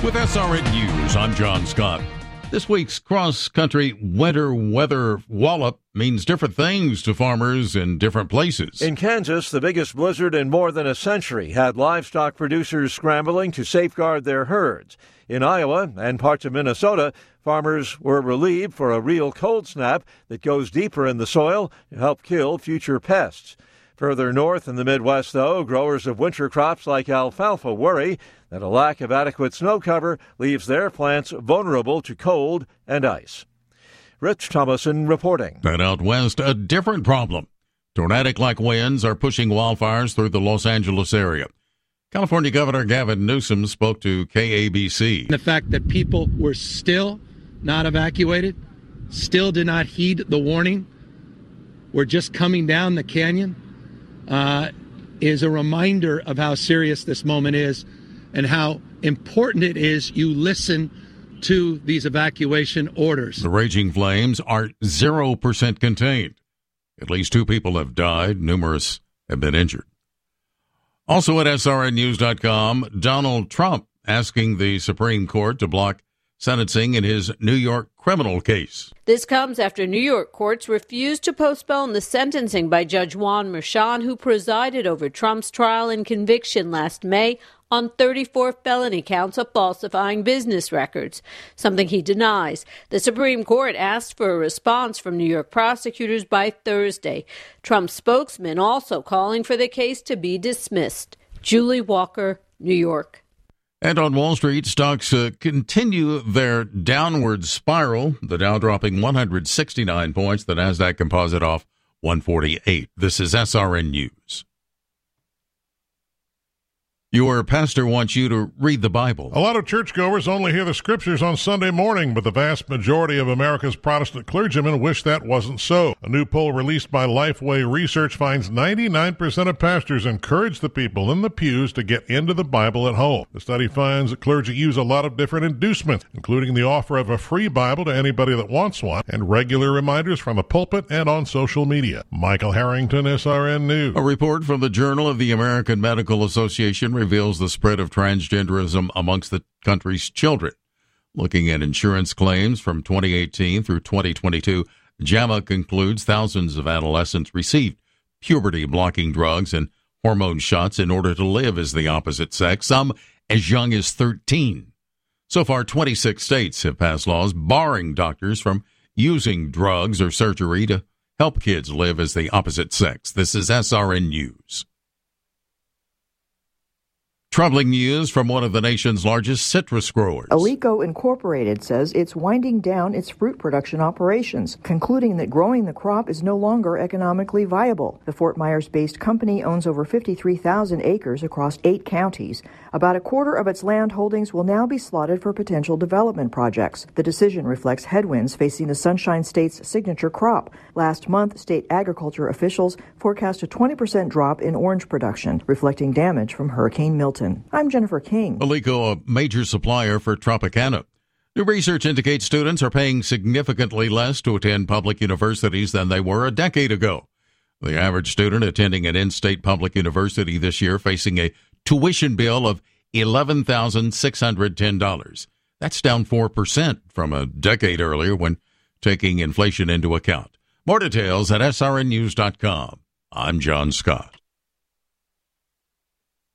With SRN News, I'm John Scott. This week's cross-country winter weather wallop means different things to farmers in different places. In Kansas, the biggest blizzard in more than a century had livestock producers scrambling to safeguard their herds. In Iowa and parts of Minnesota, farmers were relieved for a real cold snap that goes deeper in the soil to help kill future pests. Further north in the Midwest, though, growers of winter crops like alfalfa worry that a lack of adequate snow cover leaves their plants vulnerable to cold and ice. Rich Thomason reporting. And out west, a different problem. Tornadic-like winds are pushing wildfires through the Los Angeles area. California Governor Gavin Newsom spoke to KABC. The fact that people were still not evacuated, still did not heed the warning, were just coming down the canyon, is a reminder of how serious this moment is and how important it is you listen to these evacuation orders. The raging flames are 0% contained. At least 2 people have died. Numerous have been injured. Also at SRNnews.com, Donald Trump asking the Supreme Court to block sentencing in his New York criminal case. This comes after New York courts refused to postpone the sentencing by Judge Juan Merchan, who presided over Trump's trial and conviction last May on 34 felony counts of falsifying business records, something he denies. The Supreme Court asked for a response from New York prosecutors by Thursday. Trump's spokesman also calling for the case to be dismissed. Julie Walker, New York. And on Wall Street, stocks continue their downward spiral. The Dow dropping 169 points, the Nasdaq Composite off 148. This is SRN News. Your pastor wants you to read the Bible. A lot of churchgoers only hear the scriptures on Sunday morning, but the vast majority of America's Protestant clergymen wish that wasn't so. A new poll released by Lifeway Research finds 99% of pastors encourage the people in the pews to get into the Bible at home. The study finds that clergy use a lot of different inducements, including the offer of a free Bible to anybody that wants one, and regular reminders from the pulpit and on social media. Michael Harrington, SRN News. A report from the Journal of the American Medical Association reveals the spread of transgenderism amongst the country's children. Looking at insurance claims from 2018 through 2022, JAMA concludes thousands of adolescents received puberty-blocking drugs and hormone shots in order to live as the opposite sex, some as young as 13. So far, 26 states have passed laws barring doctors from using drugs or surgery to help kids live as the opposite sex. This is SRN News. Troubling news from one of the nation's largest citrus growers. Alico Incorporated says it's winding down its fruit production operations, concluding that growing the crop is no longer economically viable. The Fort Myers-based company owns over 53,000 acres across 8 counties. About a quarter of its land holdings will now be slotted for potential development projects. The decision reflects headwinds facing the Sunshine State's signature crop. Last month, state agriculture officials forecast a 20% drop in orange production, reflecting damage from Hurricane Milton. I'm Jennifer King. Alico, a major supplier for Tropicana. New research indicates students are paying significantly less to attend public universities than they were a decade ago. The average student attending an in-state public university this year facing a tuition bill of $11,610. That's down 4% from a decade earlier when taking inflation into account. More details at srnnews.com. I'm John Scott.